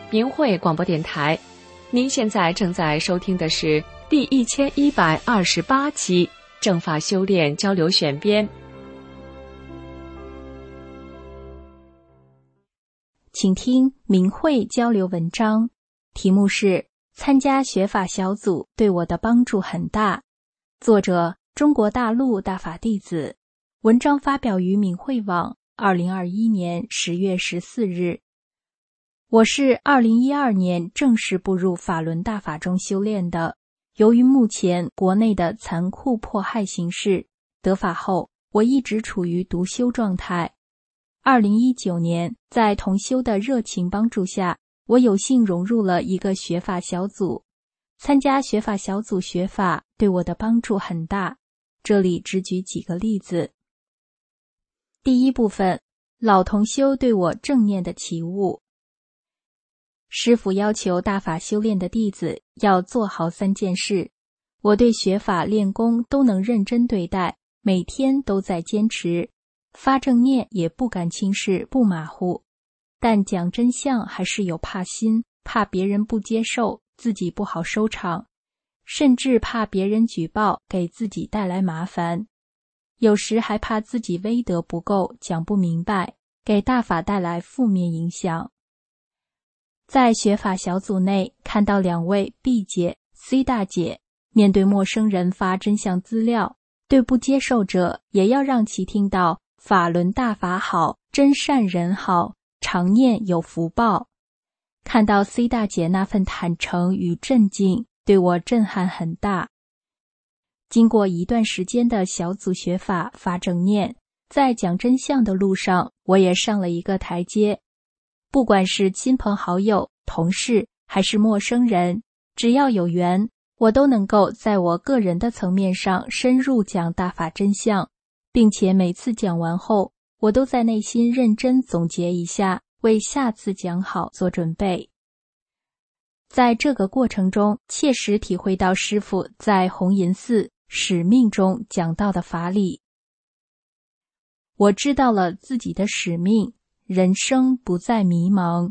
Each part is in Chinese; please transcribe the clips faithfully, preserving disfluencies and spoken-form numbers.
明慧广播电台。您现在正在收听的是第一千一百二十八期正法修炼交流选编。 请听明慧交流文章，题目是参加学法小组对我的帮助很大，作者中国大陆大法弟子，文章发表于明慧网二零二一年十月十四日。我是二零一二年正式步入法轮大法中修炼的，由于目前国内的残酷迫害形势，得法后我一直处于独修状态。二零一九年，在同修的热情帮助下，我有幸融入了一个学法小组。参加学法小组学法对我的帮助很大，这里只举几个例子。第一部分，老同修对我正念的启悟。师父要求大法修炼的弟子要做好三件事，我对学法练功都能认真对待，每天都在坚持，发正念也不敢轻视不马虎，但讲真相还是有怕心，怕别人不接受，自己不好收场，甚至怕别人举报给自己带来麻烦，有时还怕自己威德不够，讲不明白，给大法带来负面影响。在学法小组内看到两位 B 姐、C 大姐面对陌生人发真相资料，对不接受者也要让其听到法轮大法好，真善人好，常念有福报。看到 C 大姐那份坦诚与镇静，对我震撼很大。经过一段时间的小组学法发正念，在讲真相的路上，我也上了一个台阶。不管是亲朋好友、同事还是陌生人，只要有缘，我都能够在我个人的层面上深入讲大法真相，并且每次讲完后，我都在内心认真总结一下，为下次讲好做准备。在这个过程中，切实体会到师父在红银寺使命中讲到的法理。我知道了自己的使命，人生不再迷茫。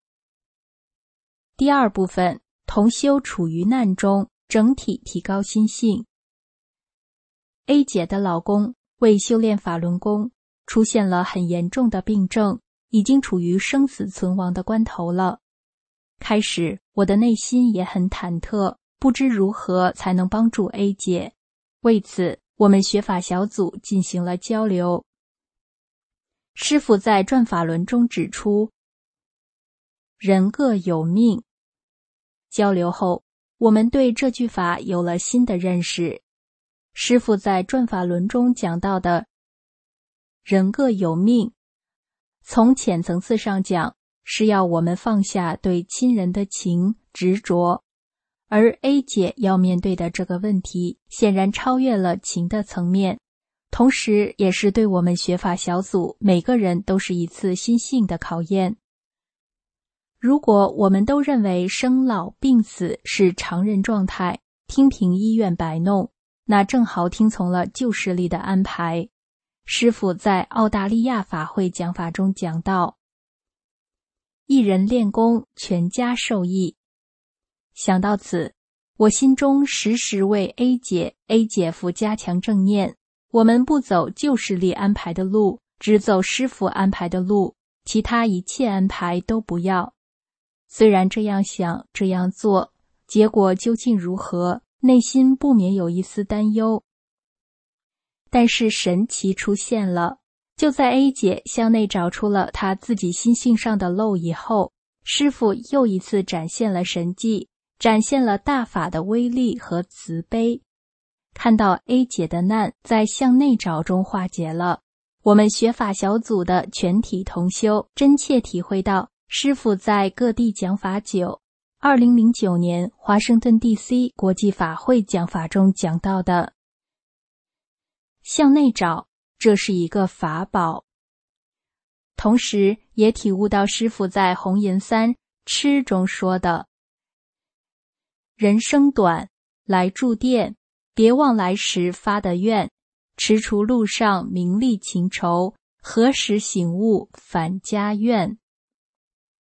第二部分，同修处于难中，整体提高心性。A 姐的老公为修炼法轮功，出现了很严重的病症，已经处于生死存亡的关头了。开始，我的内心也很忐忑，不知如何才能帮助 A 姐。为此，我们学法小组进行了交流。师父在转法轮中指出，人各有命。交流后，我们对这句法有了新的认识。师父在转法轮中讲到的人各有命，从浅层次上讲，是要我们放下对亲人的情执着，而 A 姐要面对的这个问题，显然超越了情的层面，同时也是对我们学法小组每个人都是一次心性的考验。如果我们都认为生老病死是常人状态，听凭医院摆弄，那正好听从了旧势力的安排。师父在澳大利亚法会讲法中讲到，一人练功，全家受益。想到此，我心中时时为 A 姐、A 姐夫加强正念，我们不走旧势力安排的路，只走师父安排的路，其他一切安排都不要。虽然这样想，这样做，结果究竟如何，内心不免有一丝担忧。但是神奇出现了，就在 A 姐向内找出了她自己心性上的漏以后，师父又一次展现了神迹，展现了大法的威力和慈悲。看到 A 姐的难在向内找中化解了，我们学法小组的全体同修真切体会到师父在各地讲法久，二零零九年华盛顿 D C 国际法会讲法中讲到的向内找，这是一个法宝。同时也体悟到师父在红岩三吃中说的，人生短，来住店，别忘来时发的愿，踟蹰路上名利情仇，何时醒悟返家园。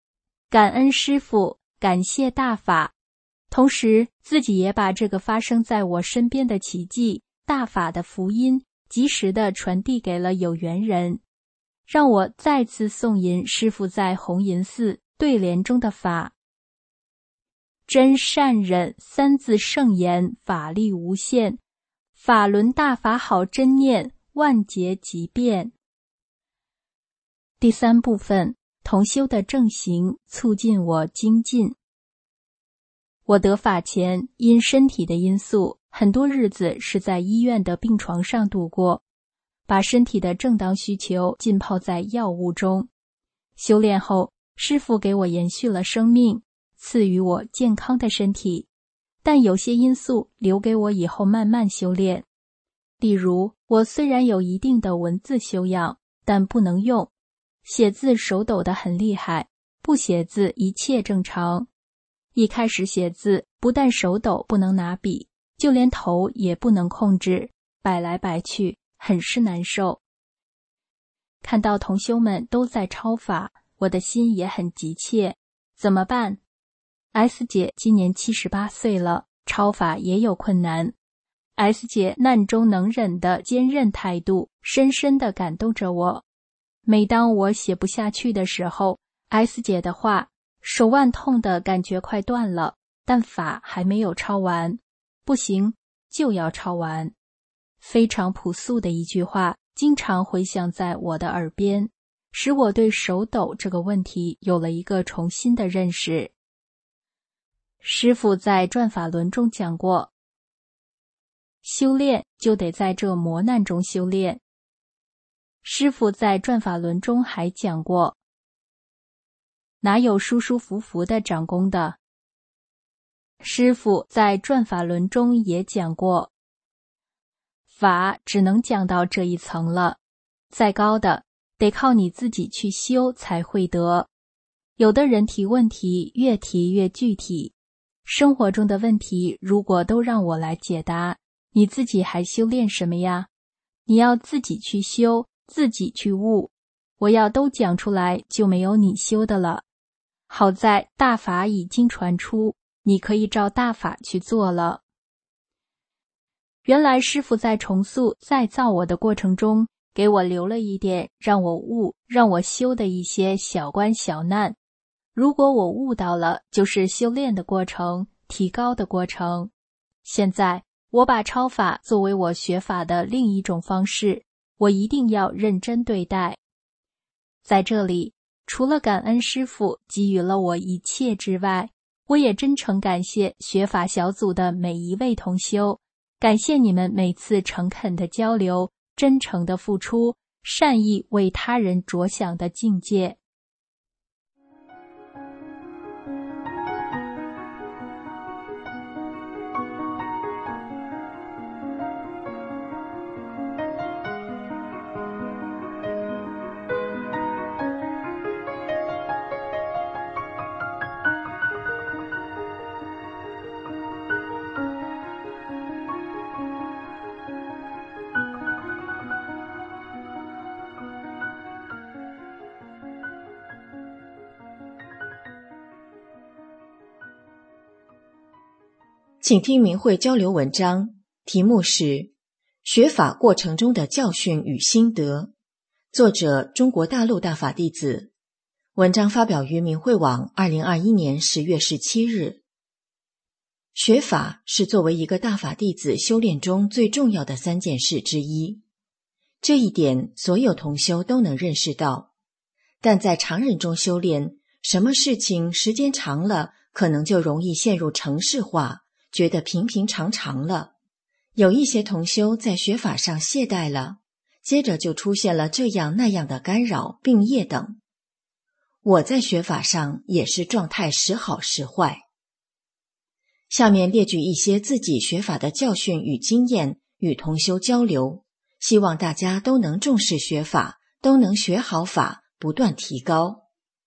感恩师父，感谢大法，同时自己也把这个发生在我身边的奇迹，大法的福音，及时地传递给了有缘人。让我再次诵吟师父在红银寺对联中的法：真善忍三字圣言，法力无限，法轮大法好真念，万劫即变。第三部分，同修的正行促进我精进。我得法前，因身体的因素，很多日子是在医院的病床上度过，把身体的正当需求浸泡在药物中。修炼后，师父给我延续了生命，赐予我健康的身体，但有些因素留给我以后慢慢修炼。例如，我虽然有一定的文字修养，但不能用，写字手抖得很厉害，不写字一切正常。一开始写字，不但手抖不能拿笔，就连头也不能控制，摆来摆去，很是难受。看到同修们都在抄法，我的心也很急切，怎么办？ S 姐今年七十八岁了，抄法也有困难。S 姐难中能忍的坚韧态度，深深地感动着我。每当我写不下去的时候， S 姐的话，手腕痛的感觉快断了，但法还没有抄完，不行，就要抄完。非常朴素的一句话，经常回响在我的耳边，使我对手抖这个问题有了一个重新的认识。师父在转法轮中讲过，修炼就得在这磨难中修炼。师父在转法轮中还讲过，哪有舒舒服服的长功的？师父在转法轮中也讲过，法只能讲到这一层了，再高的得靠你自己去修才会得。有的人提问题越提越具体，生活中的问题如果都让我来解答，你自己还修炼什么呀？你要自己去修，自己去悟。我要都讲出来，就没有你修的了。好在大法已经传出，你可以照大法去做了。原来师父在重塑再造我的过程中，给我留了一点让我悟、让我修的一些小关小难。如果我悟到了，就是修炼的过程，提高的过程。现在我把抄法作为我学法的另一种方式，我一定要认真对待。在这里，除了感恩师父给予了我一切之外，我也真诚感谢学法小组的每一位同修，感谢你们每次诚恳的交流，真诚的付出，善意为他人着想的境界。 请听明慧交流文章，题目是学法过程中的教训与心得，作者中国大陆大法弟子。文章发表于明慧网二零二一年十月十七日。学法是作为一个大法弟子修炼中最重要的三件事之一，这一点所有同修都能认识到。但在常人中修炼，什么事情时间长了，可能就容易陷入程式化，觉得平平常常了。有一些同修在学法上懈怠了，接着就出现了这样那样的干扰、病业等。我在学法上也是状态时好时坏。下面列举一些自己学法的教训与经验，与同修交流，希望大家都能重视学法，都能学好法，不断提高。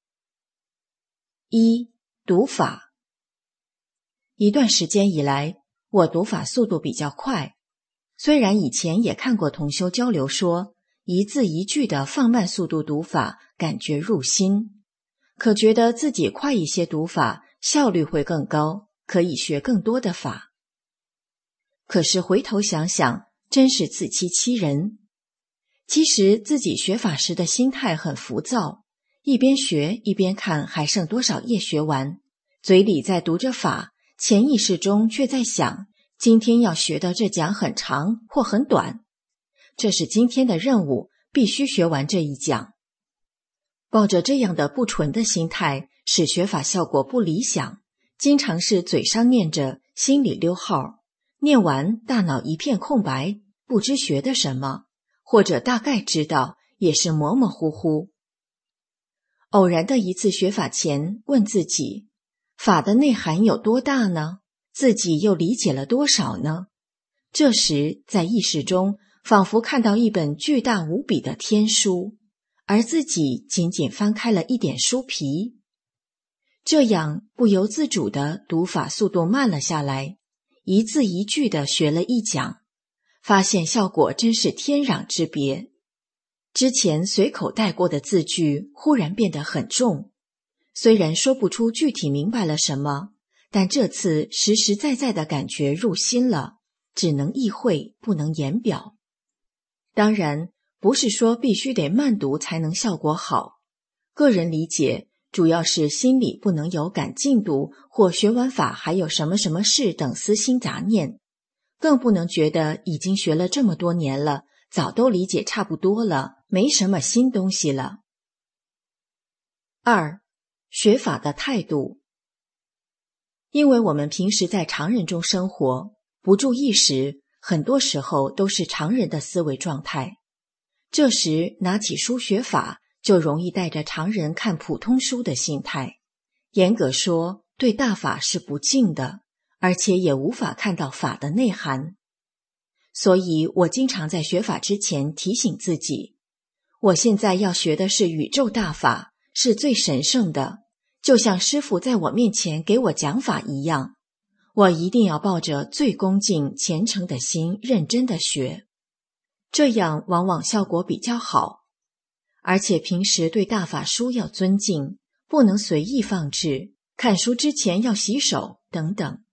一、读法。一段时间以来，我读法速度比较快，虽然以前也看过同修交流说，一字一句的放慢速度读法，感觉入心。 可觉得自己快一些读法，效率会更高，可以学更多的法。可是回头想想，真是自欺欺人。其实自己学法时的心态很浮躁，一边学一边看还剩多少页学完，嘴里在读着法，潜意识中却在想，今天要学的这讲很长或很短，这是今天的任务，必须学完这一讲。抱着这样的不纯的心态，使学法效果不理想，经常是嘴上念着，心里溜号，念完大脑一片空白，不知学的什么，或者大概知道，也是模模糊糊。偶然的一次学法前，问自己，法的内涵有多大呢？自己又理解了多少呢？这时在意识中仿佛看到一本巨大无比的天书，而自己仅仅翻开了一点书皮。这样不由自主的读法速度慢了下来，一字一句的学了一讲，发现效果真是天壤之别。之前随口带过的字句忽然变得很重，虽然说不出具体明白了什么，但这次实实在在的感觉入心了，只能意会，不能言表。当然，不是说必须得慢读才能效果好，个人理解主要是心里不能有赶进度或学完法还有什么什么事等私心杂念，更不能觉得已经学了这么多年了，早都理解差不多了，没什么新东西了。二、学法的态度。因为我们平时在常人中生活，不注意时，很多时候都是常人的思维状态。这时拿起书学法，就容易带着常人看普通书的心态。严格说，对大法是不敬的，而且也无法看到法的内涵。所以我经常在学法之前提醒自己，我现在要学的是宇宙大法，是最神圣的，就像师父在我面前给我讲法一样，我一定要抱着最恭敬虔诚的心认真的学，这样往往效果比较好。而且平时对大法书要尊敬，不能随意放置，看书之前要洗手等等。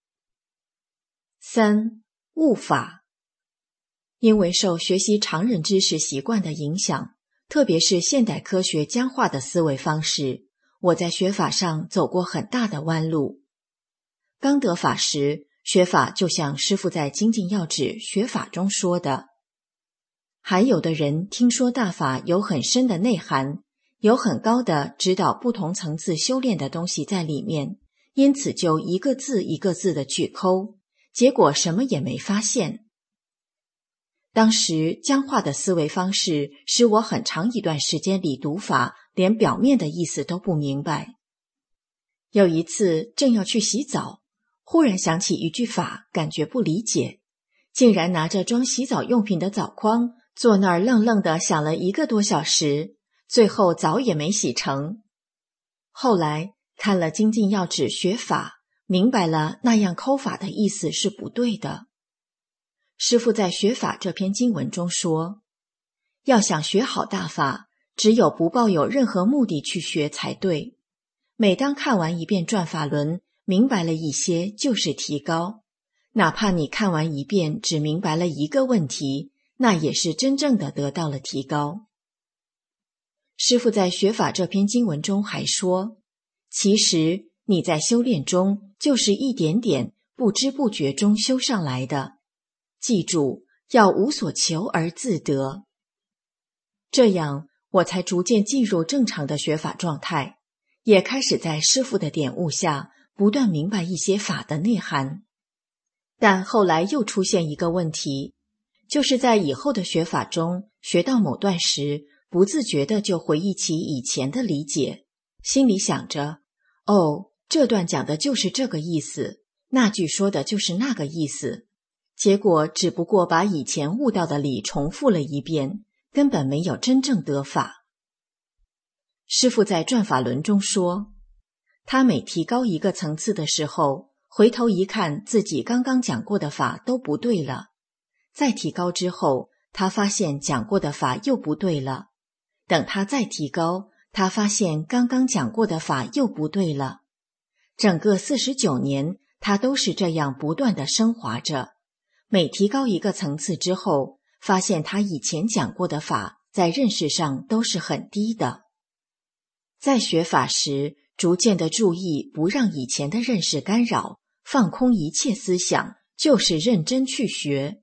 三、悟法。因为受学习常人知识习惯的影响，特别是现代科学僵化的思维方式，我在学法上走过很大的弯路。刚得法时，学法就像师父在《精进要旨》学法中说的，还有的人听说大法有很深的内涵，有很高的指导不同层次修炼的东西在里面，因此就一个字一个字的去抠，结果什么也没发现。当时僵化的思维方式使我很长一段时间里读法连表面的意思都不明白。有一次正要去洗澡，忽然想起一句法，感觉不理解，竟然拿着装洗澡用品的澡筐坐那儿愣愣地想了一个多小时，最后澡也没洗成。后来看了《精进要旨》学法，明白了那样抠法的意思是不对的。师父在学法这篇经文中说，要想学好大法，只有不抱有任何目的去学才对。每当看完一遍转法轮，明白了一些就是提高，哪怕你看完一遍只明白了一个问题，那也是真正的得到了提高。师父在学法这篇经文中还说，其实你在修炼中就是一点点不知不觉中修上来的，记住要无所求而自得。这样我才逐渐进入正常的学法状态，也开始在师父的点悟下不断明白一些法的内涵。但后来又出现一个问题，就是在以后的学法中，学到某段时，不自觉地就回忆起以前的理解，心里想着，哦，这段讲的就是这个意思，那句说的就是那个意思，结果只不过把以前悟到的理重复了一遍，根本没有真正得法。师父在转法轮中说，他每提高一个层次的时候，回头一看自己刚刚讲过的法都不对了，再提高之后，他发现讲过的法又不对了，等他再提高， 他发现刚刚讲过的法又不对了。整个四十九年，他都是这样不断地升华着。每提高一个层次之后，发现他以前讲过的法在认识上都是很低的。在学法时，逐渐地注意不让以前的认识干扰，放空一切思想，就是认真去学。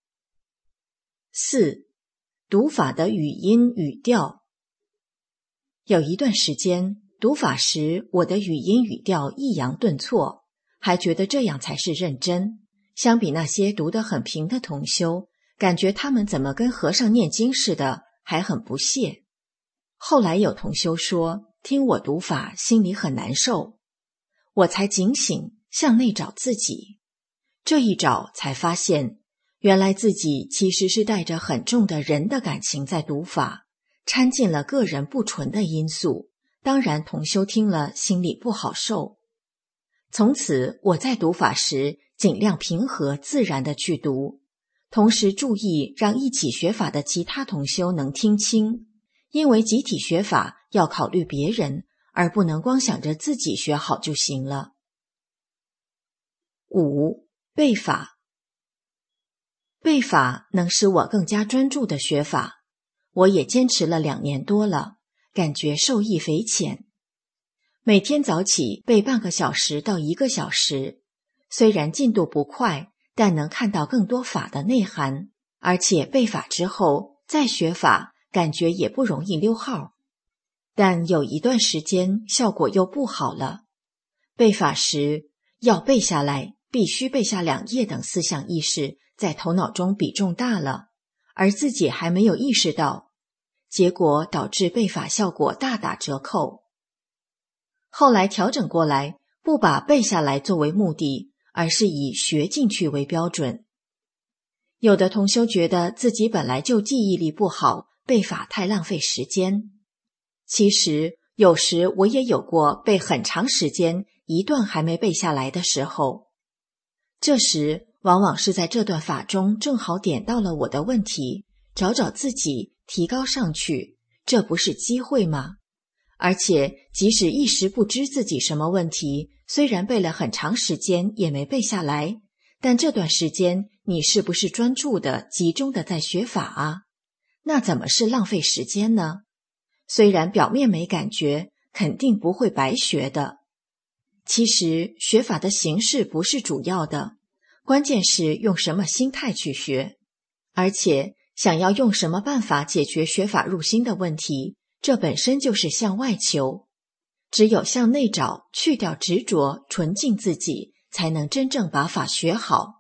四、读法的语音语调。有一段时间读法时，我的语音语调抑扬顿挫，还觉得这样才是认真。相比那些读得很平的同修，感觉他们怎么跟和尚念经似的，还很不屑。后来有同修说，听我读法心里很难受，我才警醒，向内找自己。这一找才发现，原来自己其实是带着很重的人的感情在读法，掺进了个人不纯的因素，当然同修听了心里不好受。从此我在读法时尽量平和自然地去读，同时注意让一起学法的其他同修能听清，因为集体学法要考虑别人，而不能光想着自己学好就行了。五、背法。背法能使我更加专注的学法，我也坚持了两年多了，感觉受益匪浅。每天早起背半个小时到一个小时，虽然进度不快，但能看到更多法的内涵，而且背法之后再学法，感觉也不容易溜号。但有一段时间效果又不好了，背法时要背下来，必须背下两页等思想意识在头脑中比重大了，而自己还没有意识到，结果导致背法效果大打折扣。后来调整过来，不把背下来作为目的，而是以学进去为标准。有的同修觉得自己本来就记忆力不好，背法太浪费时间。其实有时我也有过背很长时间一段还没背下来的时候，这时往往是在这段法中正好点到了我的问题，找找自己提高上去，这不是机会吗？而且即使一时不知自己什么问题，虽然背了很长时间也没背下来，但这段时间你是不是专注的、集中的在学法啊？那怎么是浪费时间呢？虽然表面没感觉，肯定不会白学的。其实学法的形式不是主要的，关键是用什么心态去学，而且想要用什么办法解决学法入心的问题，这本身就是向外求。只有向内找，去掉执着，纯净自己，才能真正把法学好。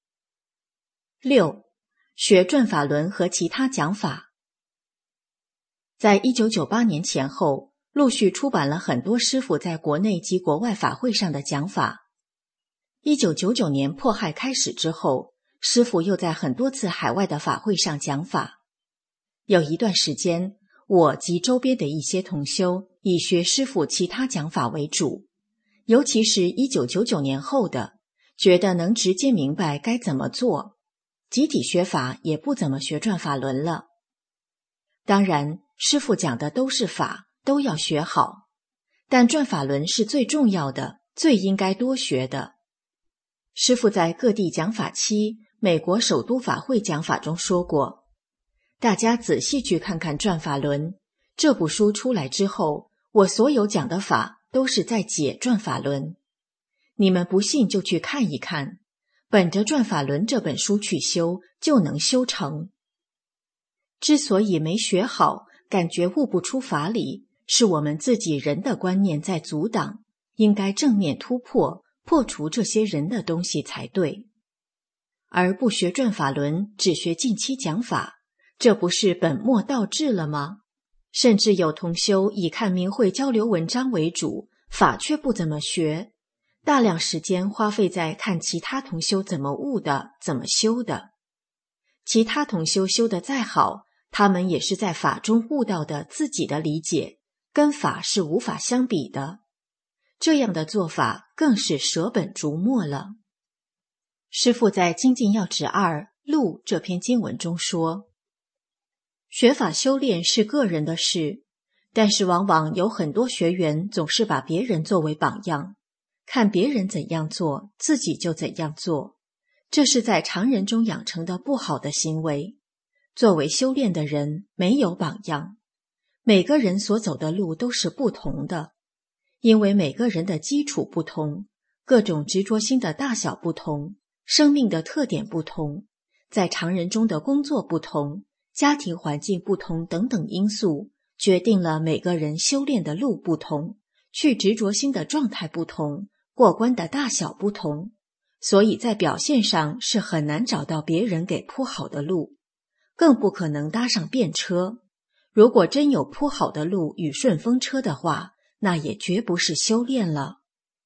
六、学转法轮和其他讲法。在一九九八年前后，陆续出版了很多师父在国内及国外法会上的讲法。一九九九年迫害开始之后，师父又在很多次海外的法会上讲法。有一段时间，我及周边的一些同修以学师父其他讲法为主，尤其是一九九九年后的，觉得能直接明白该怎么做，集体学法也不怎么学转法轮了。当然，师父讲的都是法，都要学好，但转法轮是最重要的，最应该多学的。师父在各地讲法期，美国首都法会讲法中说过，大家仔细去看看转法轮，这部书出来之后，我所有讲的法都是在解转法轮。你们不信就去看一看，本着转法轮这本书去修，就能修成。之所以没学好，感觉悟不出法理，是我们自己人的观念在阻挡，应该正面突破，破除这些人的东西才对。而不学转法轮，只学近期讲法，这不是本末倒置了吗？甚至有同修以看明慧交流文章为主，法却不怎么学，大量时间花费在看其他同修怎么悟的，怎么修的。其他同修修得再好，他们也是在法中悟到的自己的理解，跟法是无法相比的。这样的做法更是舍本逐末了。师父在《精进要旨二录》这篇经文中说，学法修炼是个人的事， 但是往往有很多学员总是把别人作为榜样，看别人怎样做，自己就怎样做，这是在常人中养成的不好的行为。作为修炼的人，没有榜样，每个人所走的路都是不同的，因为每个人的基础不同，各种执着心的大小不同，生命的特点不同，在常人中的工作不同，家庭环境不同等等因素，决定了每个人修炼的路不同，去执着心的状态不同，过关的大小不同，所以在表现上是很难找到别人给铺好的路，更不可能搭上便车。如果真有铺好的路与顺风车的话，那也绝不是修炼了。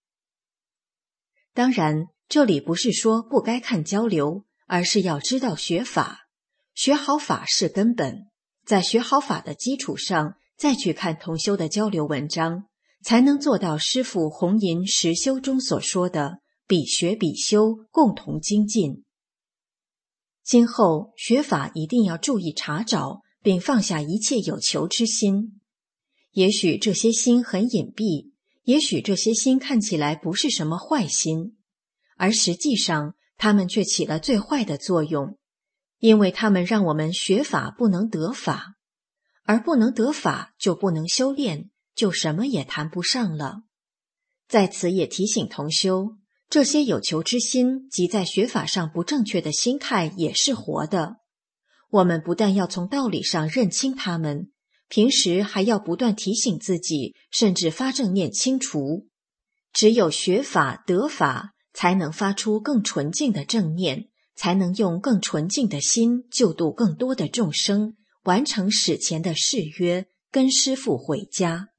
当然，这里不是说不该看交流，而是要知道学法，学好法是根本，在学好法的基础上，再去看同修的交流文章，才能做到师父弘淫实修中所说的比学比修，共同精进。今后学法一定要注意查找，并放下一切有求之心。也许这些心很隐蔽，也许这些心看起来不是什么坏心，而实际上它们却起了最坏的作用，因为它们让我们学法不能得法，而不能得法就不能修炼，就什么也谈不上了。在此也提醒同修，这些有求之心及在学法上不正确的心态也是活的，我们不但要从道理上认清它们，平时还要不断提醒自己，甚至发正念清除。只有学法得法，才能发出更纯净的正念，才能用更纯净的心救度更多的众生，完成史前的誓约，跟师父回家。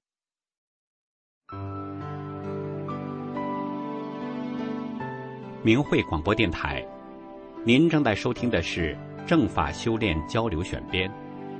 明慧广播电台，您正在收听的是正法修炼交流选编。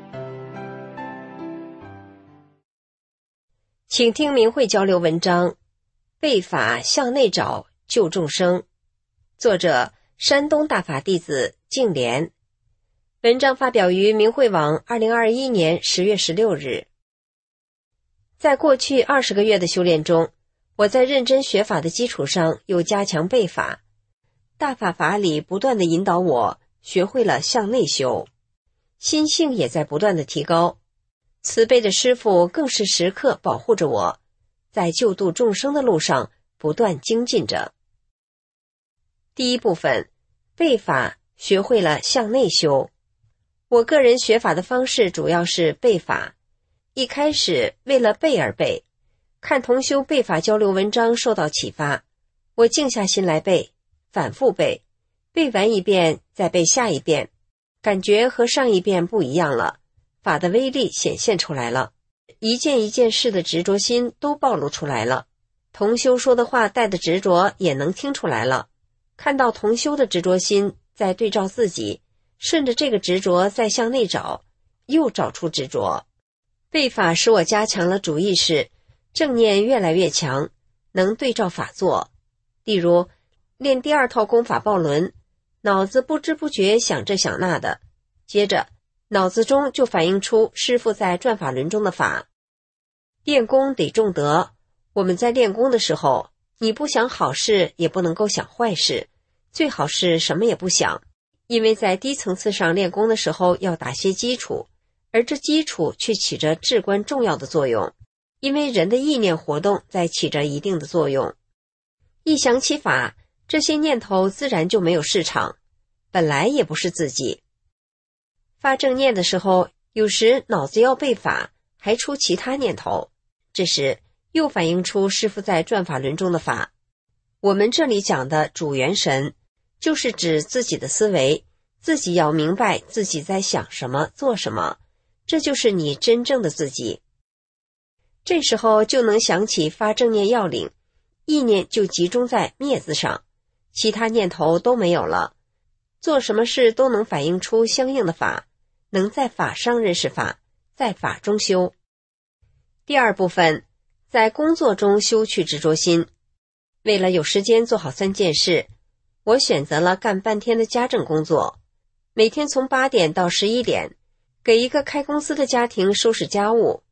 请听明慧交流文章《背法向内找救众生》，作者山东大法弟子净莲。文章发表于明慧网二零二一年十月十六日。在过去二十个月的修炼中，我在认真学法的基础上又加强背法，大法法理不断地引导我学会了向内修，心性也在不断地提高。慈悲的师父更是时刻保护着我，在救度众生的路上不断精进着。第一部分，背法学会了向内修。我个人学法的方式主要是背法，一开始为了背而背，看同修背法交流文章受到启发，我静下心来背，反复背，背完一遍再背下一遍，感觉和上一遍不一样了，法的威力显现出来了，一件一件事的执着心都暴露出来了，同修说的话带的执着也能听出来了，看到同修的执着心再对照自己，顺着这个执着再向内找，又找出执着。背法使我加强了主意识，正念越来越强，能对照法做。例如练第二套功法抱轮，脑子不知不觉想这想那的，接着脑子中就反映出师父在转法轮中的法。练功得重德，我们在练功的时候，你不想好事也不能够想坏事，最好是什么也不想，因为在低层次上练功的时候要打些基础，而这基础却起着至关重要的作用，因为人的意念活动在起着一定的作用。一想起法，这些念头自然就没有市场，本来也不是自己。发正念的时候，有时脑子要背法，还出其他念头，这时又反映出师父在转法轮中的法。我们这里讲的主元神，就是指自己的思维，自己要明白自己在想什么做什么，这就是你真正的自己。这时候就能想起发正念要领，意念就集中在灭字上，其他念头都没有了，做什么事都能反映出相应的法，能在法上认识法，在法中修。第二部分，在工作中修去执着心。为了有时间做好三件事，我选择了干半天的家政工作，每天从八点到十一点，给一个开公司的家庭收拾家务。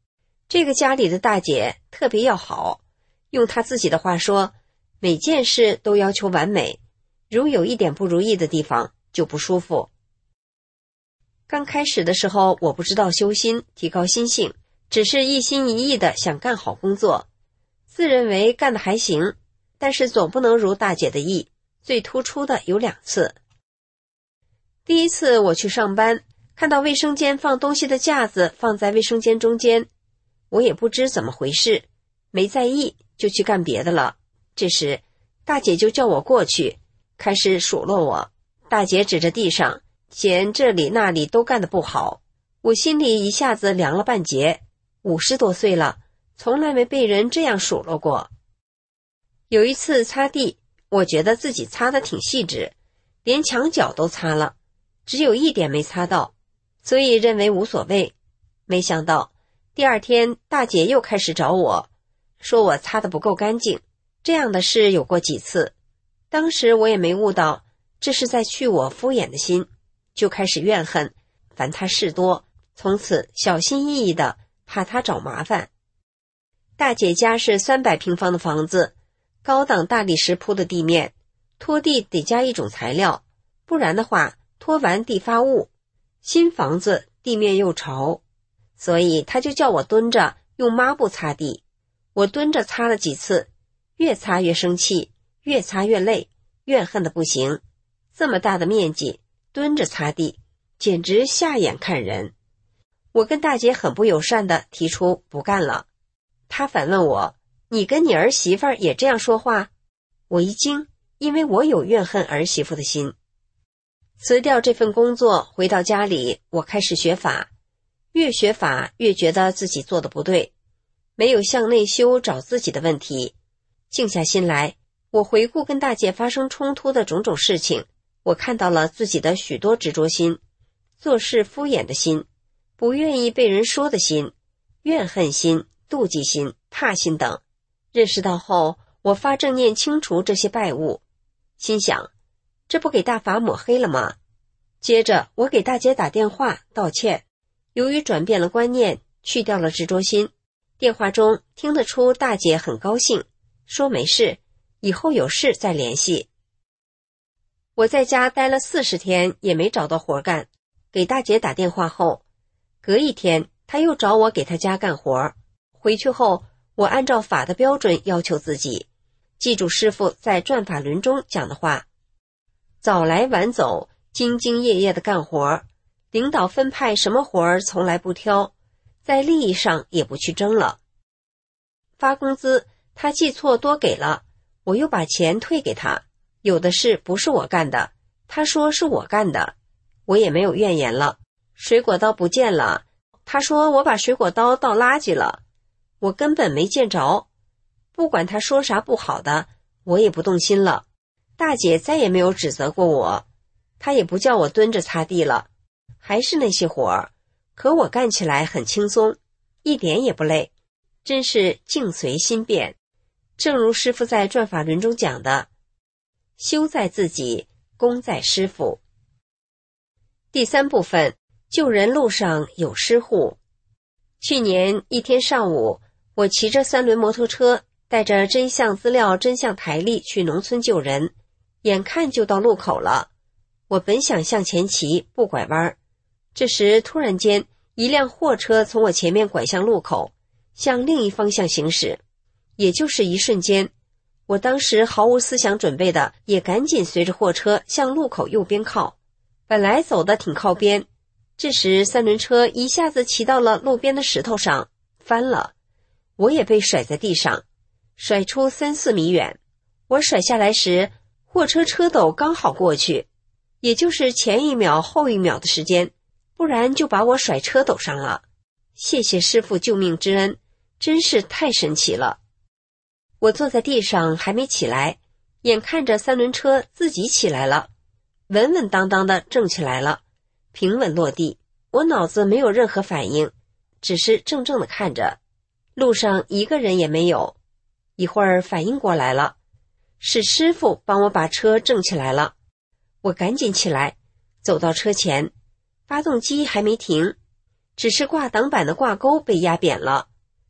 这个家里的大姐特别要好，用她自己的话说，每件事都要求完美，如有一点不如意的地方就不舒服。刚开始的时候，我不知道修心，提高心性，只是一心一意的想干好工作，自认为干得还行，但是总不能如大姐的意。最突出的有两次。第一次我去上班，看到卫生间放东西的架子放在卫生间中间，我也不知怎么回事，没在意，就去干别的了。这时大姐就叫我过去，开始数落我。大姐指着地上，嫌这里那里都干得不好，我心里一下子凉了半截。五十多岁了，从来没被人这样数落过。有一次擦地，我觉得自己擦得挺细致，连墙角都擦了，只有一点没擦到，所以认为无所谓。没想到第二天大姐又开始找我，说我擦得不够干净。这样的事有过几次，当时我也没悟到这是在去我敷衍的心，就开始怨恨，烦她事多，从此小心翼翼的怕她找麻烦。大姐家是三百平方的房子，高档大理石铺的地面，拖地得加一种材料，不然的话拖完地发雾。新房子地面又潮，所以他就叫我蹲着用抹布擦地。我蹲着擦了几次，越擦越生气，越擦越累，怨恨的不行。这么大的面积蹲着擦地，简直下眼看人。我跟大姐很不友善地提出不干了。她反问我，你跟你儿媳妇也这样说话？我一惊，因为我有怨恨儿媳妇的心。辞掉这份工作，回到家里，我开始学法。越学法越觉得自己做的不对，没有向内修找自己的问题。静下心来，我回顾跟大姐发生冲突的种种事情，我看到了自己的许多执着心，做事敷衍的心，不愿意被人说的心，怨恨心、妒忌心、怕心等。认识到后，我发正念清除这些败物，心想，这不给大法抹黑了吗？接着我给大姐打电话道歉，由于转变了观念，去掉了执着心，电话中听得出大姐很高兴，说没事，以后有事再联系。我在家待了四十天也没找到活干，给大姐打电话后，隔一天她又找我给她家干活。回去后，我按照法的标准要求自己，记住师父在转法轮中讲的话，早来晚走，兢兢业业的干活，领导分派什么活儿从来不挑，在利益上也不去争了。发工资他记错多给了，我又把钱退给他，有的事不是我干的，他说是我干的，我也没有怨言了。水果刀不见了，他说我把水果刀倒垃圾了，我根本没见着。不管他说啥不好的，我也不动心了。大姐再也没有指责过我，她也不叫我蹲着擦地了，还是那些活儿，可我干起来很轻松，一点也不累，真是境随心变。正如师父在转法轮中讲的，修在自己，功在师父。第三部分，救人路上有师护。去年一天上午，我骑着三轮摩托车，带着真相资料、真相台历去农村救人，眼看就到路口了。我本想向前骑，不拐弯，这时突然间，一辆货车从我前面拐向路口，向另一方向行驶。也就是一瞬间，我当时毫无思想准备的，也赶紧随着货车向路口右边靠。本来走得挺靠边，这时三轮车一下子骑到了路边的石头上，翻了，我也被甩在地上，甩出三四米远。我甩下来时，货车车斗刚好过去，也就是前一秒后一秒的时间，不然就把我甩车斗上了。谢谢师父救命之恩，真是太神奇了。我坐在地上还没起来，眼看着三轮车自己起来了，稳稳当当的正起来了，平稳落地。我脑子没有任何反应，只是怔怔的看着，路上一个人也没有。一会儿反应过来了，是师父帮我把车正起来了。我赶紧起来，走到车前，发动机还没停，只是挂挡板的挂钩被压扁了，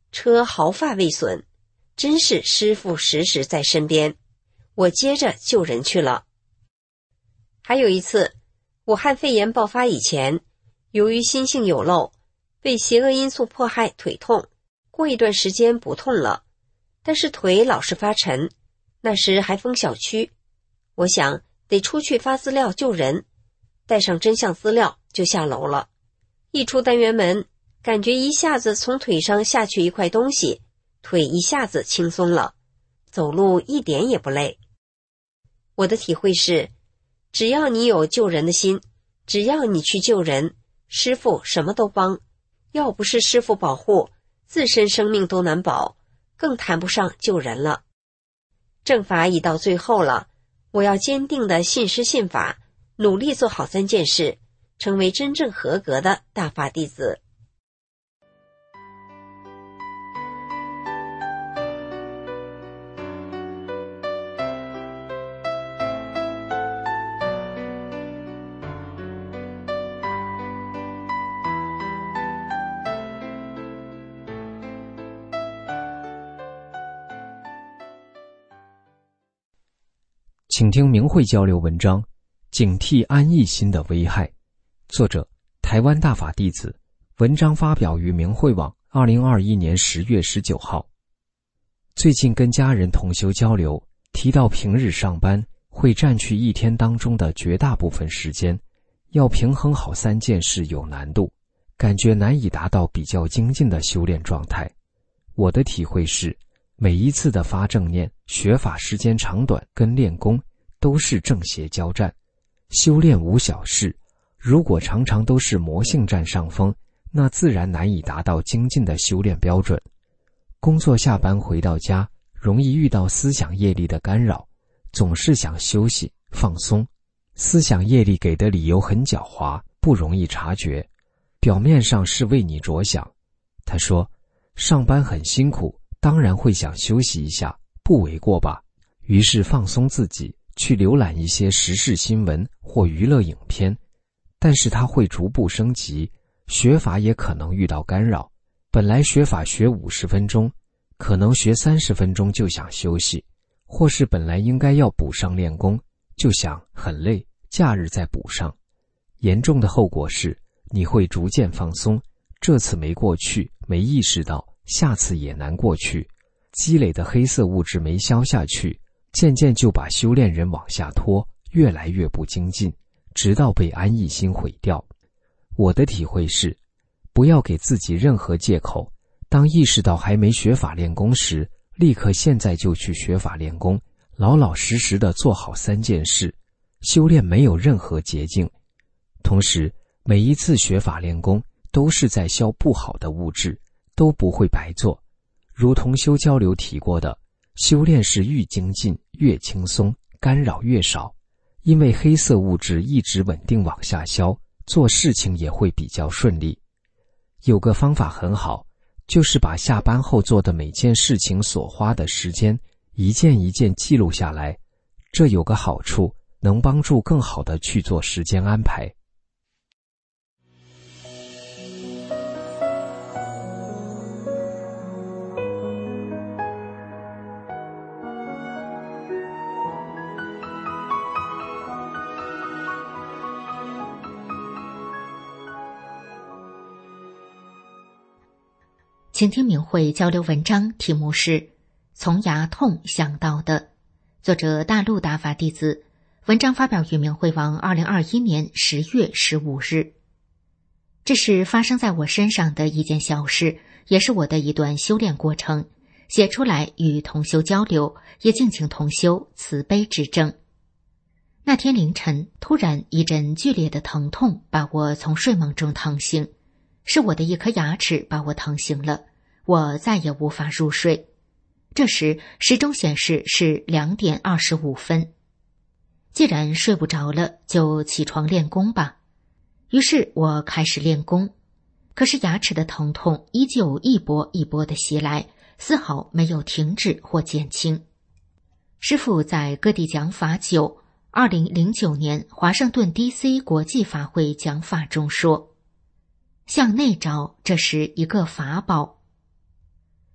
车毫发未损，真是师父时时在身边。我接着救人去了。还有一次，武汉肺炎爆发以前，由于心性有漏，被邪恶因素迫害，腿痛，过一段时间不痛了，但是腿老是发沉。那时还封小区，我想得出去发资料救人，带上真相资料就下楼了。一出单元门，感觉一下子从腿上下去一块东西，腿一下子轻松了，走路一点也不累。我的体会是，只要你有救人的心，只要你去救人，师父什么都帮。要不是师父保护，自身生命都难保，更谈不上救人了。正法已到最后了，我要坚定地信师信法，努力做好三件事，成为真正合格的大法弟子。 请听明慧交流文章，警惕安逸心的危害。作者：台湾大法弟子，文章发表于明慧网二零二一年十月十九号。最近跟家人同修交流，提到平日上班会占据一天当中的绝大部分时间，要平衡好三件事有难度，感觉难以达到比较精进的修炼状态。我的体会是，每一次的发正念、学法时间长短跟练功都是正邪交战，修炼无小事，如果常常都是魔性占上风，那自然难以达到精进的修炼标准。工作下班回到家，容易遇到思想业力的干扰，总是想休息放松，思想业力给的理由很狡猾，不容易察觉，表面上是为你着想。他说，上班很辛苦，当然会想休息一下，不为过吧。于是放松自己，去浏览一些时事新闻或娱乐影片，但是它会逐步升级，学法也可能遇到干扰。本来学法学五十分钟，可能学三十分钟就想休息，或是本来应该要补上练功，就想很累，假日再补上。严重的后果是，你会逐渐放松，这次没过去，没意识到，下次也难过去，积累的黑色物质没消下去，渐渐就把修炼人往下拖，越来越不精进，直到被安逸心毁掉。我的体会是，不要给自己任何借口，当意识到还没学法练功时，立刻现在就去学法练功，老老实实的做好三件事。修炼没有任何捷径，同时每一次学法练功都是在消不好的物质，都不会白做。如同修交流提过的，修炼是愈精进越轻松，干扰越少，因为黑色物质一直稳定往下消，做事情也会比较顺利。有个方法很好，就是把下班后做的每件事情所花的时间，一件一件记录下来。这有个好处，能帮助更好地去做时间安排。 请听明慧交流文章，题目是从牙痛想到的，作者大陆大法弟子，文章发表于明慧网二零二一年十月十五日。这是发生在我身上的一件小事，也是我的一段修炼过程，写出来与同修交流，也敬请同修慈悲指正。那天凌晨，突然一阵剧烈的疼痛把我从睡梦中疼醒，是我的一颗牙齿把我疼醒了，我再也无法入睡。这时时钟显示是两点二十五分。既然睡不着了，就起床练功吧。于是我开始练功，可是牙齿的疼痛依旧一波一波的袭来，丝毫没有停止或减轻。师父在各地讲法九二零零九年华盛顿 D C 国际法会讲法中说，向内找，这是一个法宝。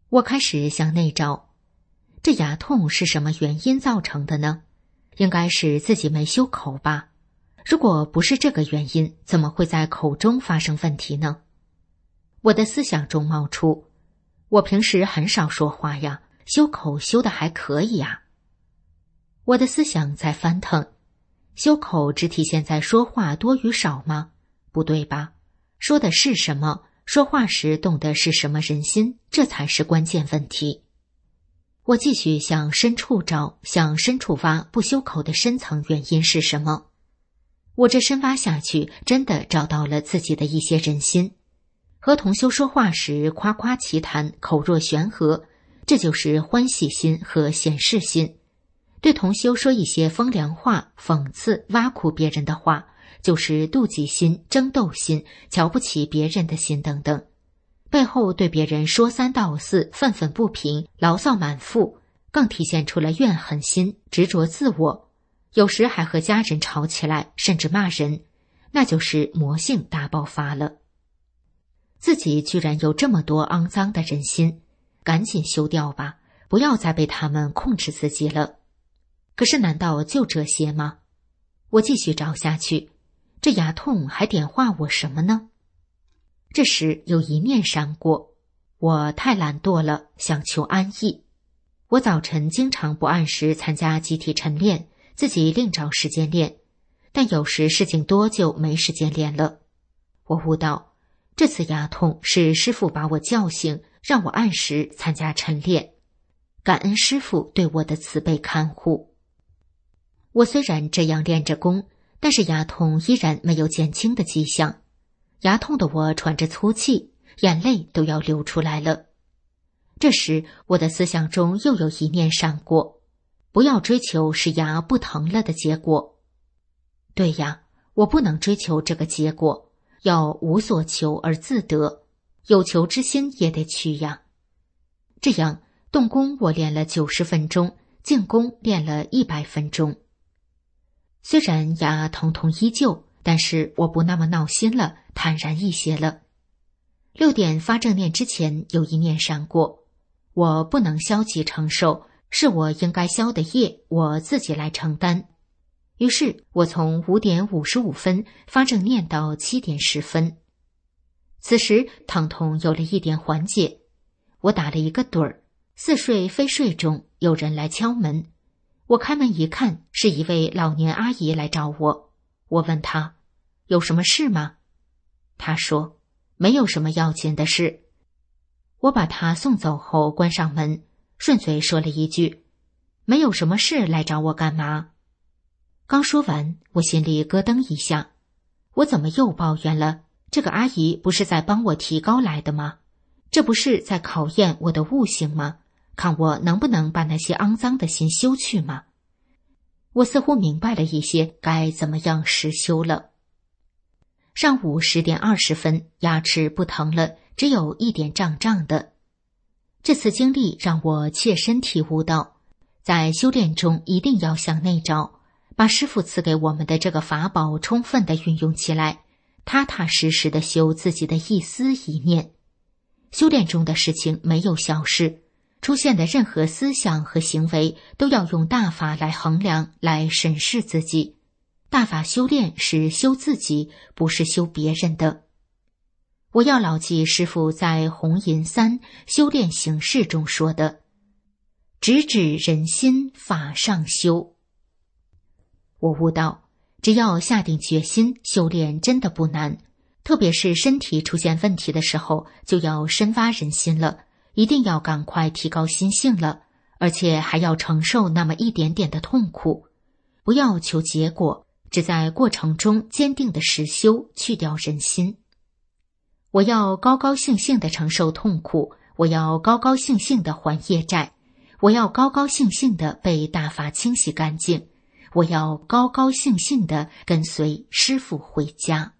我开始向内找，这牙痛是什么原因造成的呢？应该是自己没修口吧？如果不是这个原因，怎么会在口中发生问题呢？我的思想中冒出，我平时很少说话呀，修口修得还可以啊。我的思想在翻腾，修口只体现在说话多与少吗？不对吧？说的是什么？说话时动的是什么人心？这才是关键问题。我继续向深处找，向深处挖，不修口的深层原因是什么？我这深挖下去，真的找到了自己的一些人心。和同修说话时夸夸其谈，口若悬河，这就是欢喜心和显示心。对同修说一些风凉话、讽刺、挖苦别人的话，就是妒忌心、争斗心、瞧不起别人的心等等。背后对别人说三道四，愤愤不平，牢骚满腹，更体现出了怨恨心、执着自我，有时还和家人吵起来，甚至骂人，那就是魔性大爆发了。自己居然有这么多肮脏的人心，赶紧修掉吧，不要再被他们控制自己了。可是难道就这些吗？我继续找下去，这牙痛还点化我什么呢？这时有一念闪过，我太懒惰了，想求安逸。我早晨经常不按时参加集体晨练，自己另找时间练，但有时事情多就没时间练了。我悟到，这次牙痛是师父把我叫醒，让我按时参加晨练，感恩师父对我的慈悲看护。我虽然这样练着功，但是牙痛依然没有减轻的迹象。牙痛的我喘着粗气，眼泪都要流出来了。这时我的思想中又有一念闪过，不要追求使牙不疼了的结果。对呀，我不能追求这个结果，要无所求而自得，有求之心也得去呀。这样动功我练了九十分钟，静功练了一百分钟。虽然牙疼痛依旧，但是我不那么闹心了，坦然一些了。六点发正念之前有一念闪过，我不能消极承受，是我应该消的业，我自己来承担。于是我从五点五十五分发正念到七点十分。此时疼痛有了一点缓解，我打了一个盹儿，似睡非睡中有人来敲门。我开门一看，是一位老年阿姨来找我。我问她，有什么事吗？她说，没有什么要紧的事。我把她送走后关上门，顺嘴说了一句，没有什么事来找我干嘛？刚说完，我心里咯噔一下，我怎么又抱怨了？这个阿姨不是在帮我提高来的吗？这不是在考验我的悟性吗？看我能不能把那些肮脏的心修去吗？我似乎明白了一些该怎么样实修了。上午十点二十分，牙齿不疼了，只有一点胀胀的。这次经历让我切身体悟到，在修炼中一定要向内找，把师父赐给我们的这个法宝充分地运用起来，踏踏实实地修自己的一思一念。修炼中的事情没有小事，出现的任何思想和行为都要用大法来衡量，来审视自己。大法修炼是修自己，不是修别人的。我要牢记师父在红银三修炼形式中说的，直指人心，法上修。我悟到，只要下定决心，修炼真的不难，特别是身体出现问题的时候，就要深挖人心了，一定要赶快提高心性了，而且还要承受那么一点点的痛苦，不要求结果，只在过程中坚定的实修，去掉人心。我要高高兴兴地承受痛苦，我要高高兴兴地还业债，我要高高兴兴地被大法清洗干净，我要高高兴兴地跟随师父回家。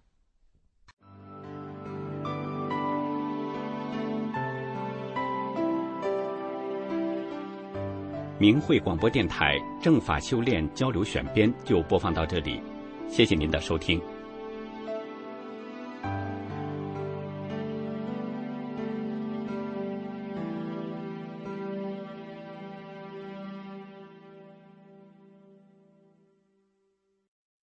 明慧广播电台正法修炼交流选编就播放到这里，谢谢您的收听。